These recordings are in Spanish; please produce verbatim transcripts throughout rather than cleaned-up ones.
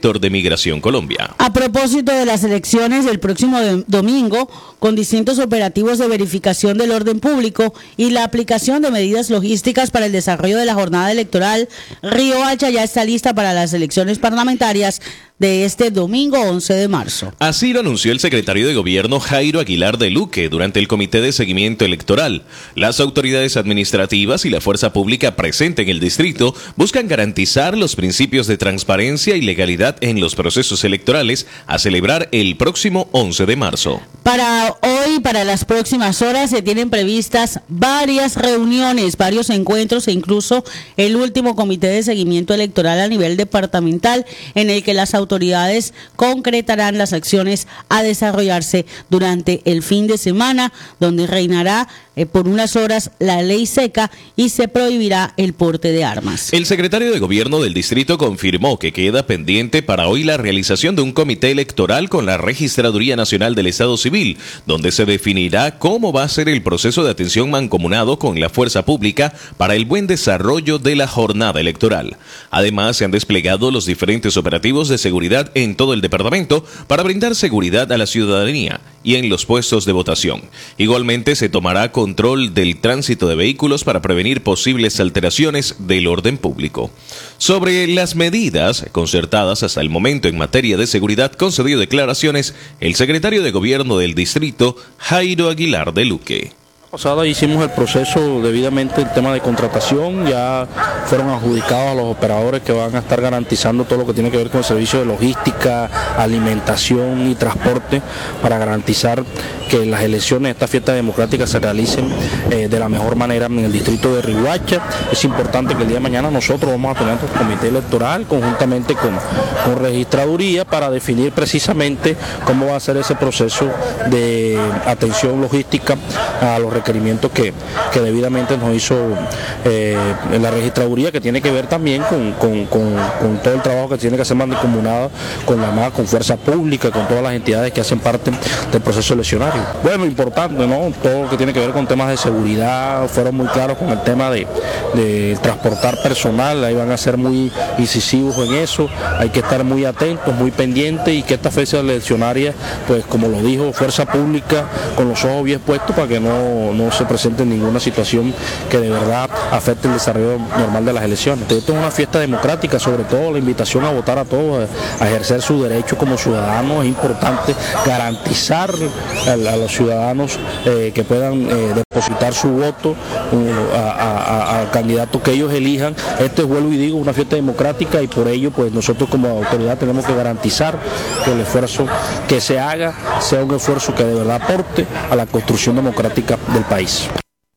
director de Migración Colombia. A propósito de las elecciones del próximo domingo, con distintos operativos de verificación del orden público y la aplicación de medidas logísticas para el desarrollo de la jornada electoral, Riohacha ya está lista para las elecciones parlamentarias de este domingo once de marzo. Así lo anunció el secretario de Gobierno Jairo Aguilar de Luque durante el Comité de Seguimiento Electoral. Las autoridades administrativas y la fuerza pública presente en el distrito buscan garantizar los principios de transparencia y legalidad en los procesos electorales a celebrar el próximo once de marzo. Para hoy, para las próximas horas, se tienen previstas varias reuniones, varios encuentros e incluso el último Comité de Seguimiento Electoral a nivel departamental, en el que las autoridades concretarán las acciones a desarrollarse durante el fin de semana, donde reinará eh, por unas horas la ley seca y se prohibirá el porte de armas. El secretario de Gobierno del distrito confirmó que queda pendiente para hoy la realización de un comité electoral con la Registraduría Nacional del Estado Civil, donde se definirá cómo va a ser el proceso de atención mancomunado con la fuerza pública para el buen desarrollo de la jornada electoral. Además, se han desplegado los diferentes operativos de seguridad en todo el departamento para brindar seguridad a la ciudadanía y en los puestos de votación. Igualmente, se tomará control del tránsito de vehículos para prevenir posibles alteraciones del orden público. Sobre las medidas concertadas hasta el momento en materia de seguridad, concedió declaraciones el secretario de Gobierno del distrito, Jairo Aguilar de Luque. Pasada hicimos el proceso debidamente, el tema de contratación, ya fueron adjudicados a los operadores que van a estar garantizando todo lo que tiene que ver con el servicio de logística, alimentación y transporte para garantizar que las elecciones, esta fiesta democrática se realicen eh, de la mejor manera en el distrito de Riohacha. Es importante que el día de mañana nosotros vamos a tener un comité electoral conjuntamente con, con registraduría para definir precisamente cómo va a ser ese proceso de atención logística a los requerimientos que, que debidamente nos hizo eh, la registraduría, que tiene que ver también con, con, con, con todo el trabajo que tiene que hacer mancomunado con la más, con fuerza pública, con todas las entidades que hacen parte del proceso eleccionario. Bueno, importante, ¿no? Todo lo que tiene que ver con temas de seguridad, fueron muy claros con el tema de, de transportar personal, ahí van a ser muy incisivos en eso, hay que estar muy atentos, muy pendientes y que esta fecha eleccionaria, pues como lo dijo, fuerza pública con los ojos bien puestos para que no no se presente ninguna situación que de verdad afecte el desarrollo normal de las elecciones. Esto es una fiesta democrática, sobre todo la invitación a votar a todos, a ejercer su derecho como ciudadanos. Es importante garantizar a, a los ciudadanos eh, que puedan eh, depositar su voto uh, al candidato que ellos elijan. Esto es, vuelvo y digo, una fiesta democrática y por ello pues nosotros como autoridad tenemos que garantizar que el esfuerzo que se haga sea un esfuerzo que de verdad aporte a la construcción democrática del país.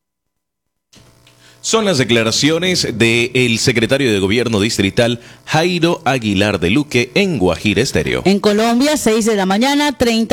Son las declaraciones del secretario de Gobierno distrital Jairo Aguilar de Luque en Guajira Estéreo. En Colombia, seis de la mañana, treinta